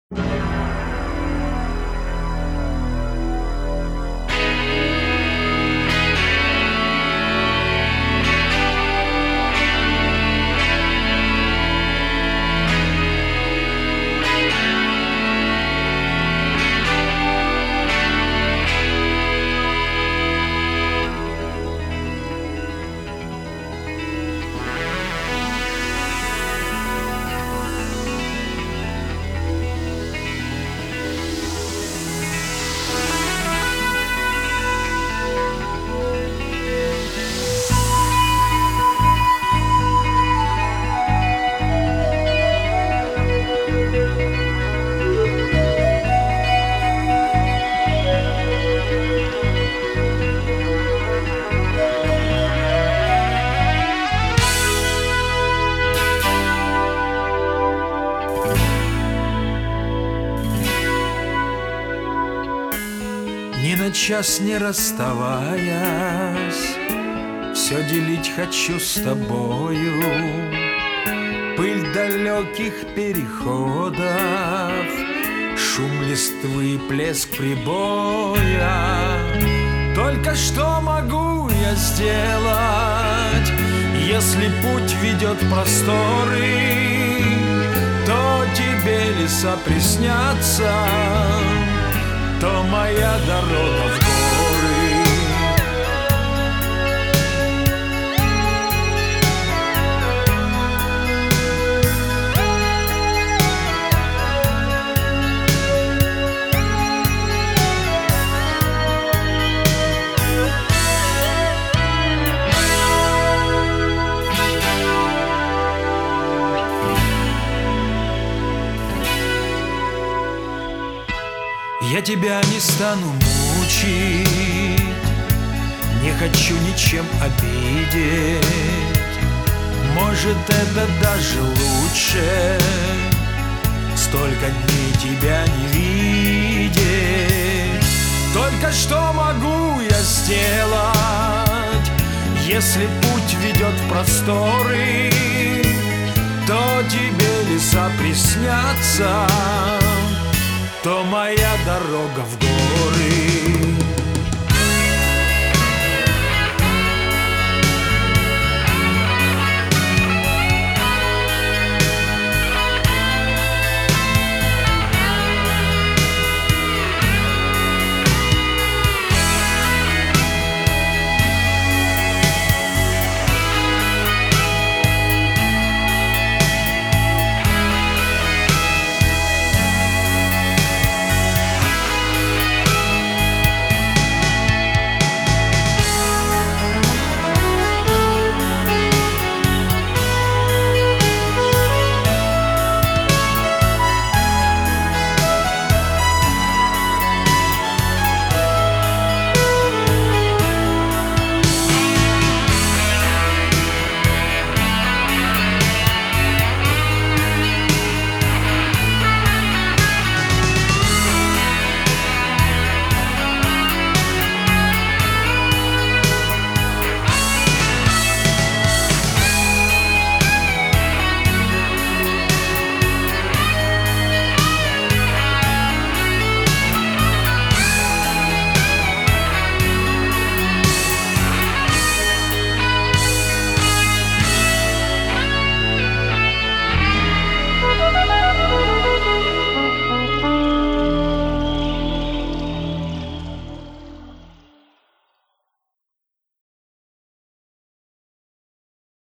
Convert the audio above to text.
Ни на час не расставаясь, все делить хочу с тобою. Пыль далеких переходов, шум листвы и плеск прибоя. Только что могу я сделать, если путь ведет в просторы, то тебе леса приснятся, то моя дорога в горы. Я тебя не стану мучить, не хочу ничем обидеть. Может, это даже лучше, столько дней тебя не видеть. Только что могу я сделать, если путь ведет в просторы, то тебе леса приснятся, то моя дорога в горы.